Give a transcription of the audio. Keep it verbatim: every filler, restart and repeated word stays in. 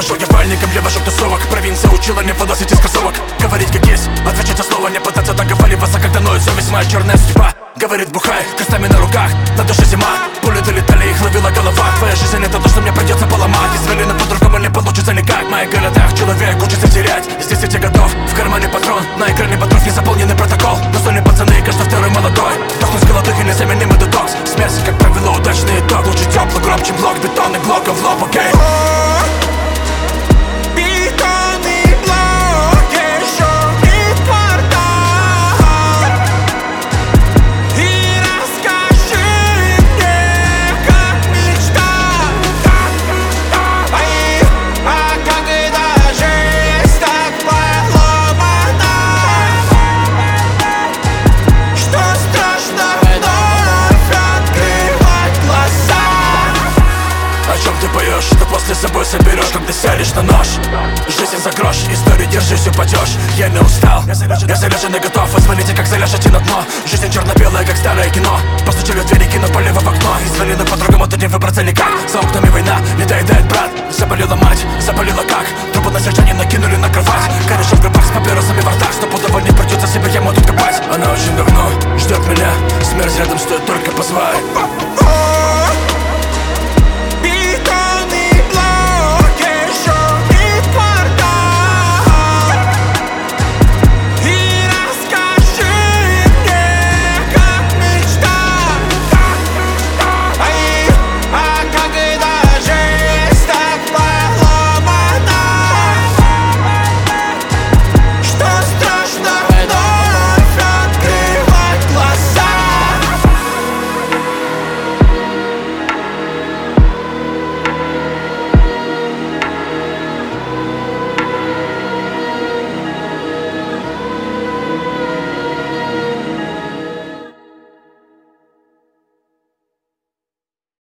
вожу я вальником, я вожу тусовок. Провинция учила не выносить из кроссовок. Говорить как есть, отвечать за слово, не пытаться договариваться, когда ноет совесть моя черная судьба. Говорит бухай, крестами на руках, на душе зима. Пули долетали, их ловила голова. Твоя жизнь это то, что мне придется поломать. Извалено по-другому не получится никак. В моих городах человек учится терять. Здесь я тебе готов, в кармане патрон. На экране патров не заполненный протокол. Настольные пацаны, каждый второй молодой. Дохнуть с голодухи, незаменимый детокс. Смерть, как правило, удачный итог. Лучше теплый, громче блок, бетонный блоком в лоб, окей. Что после собой соберешь, когда сядешь на нож. Жизнь за грош, историю держись, упадешь. Я не устал, я заряжен и готов. Извалите, как заляжете на дно. Жизнь черно-белая, как старое кино. Постучали в двери, кино полево в окно. Извалено по-другому, тут не выбраться никак. За окнами война, не доедает брат. Заболела мать, заболела как. Трупы на сельчане накинули на кровать. Короче, в гробах с папиросами во ртах. Стопудово не придется себе яму тут копать. Она очень давно ждет меня. Смерть рядом стоит только позвать.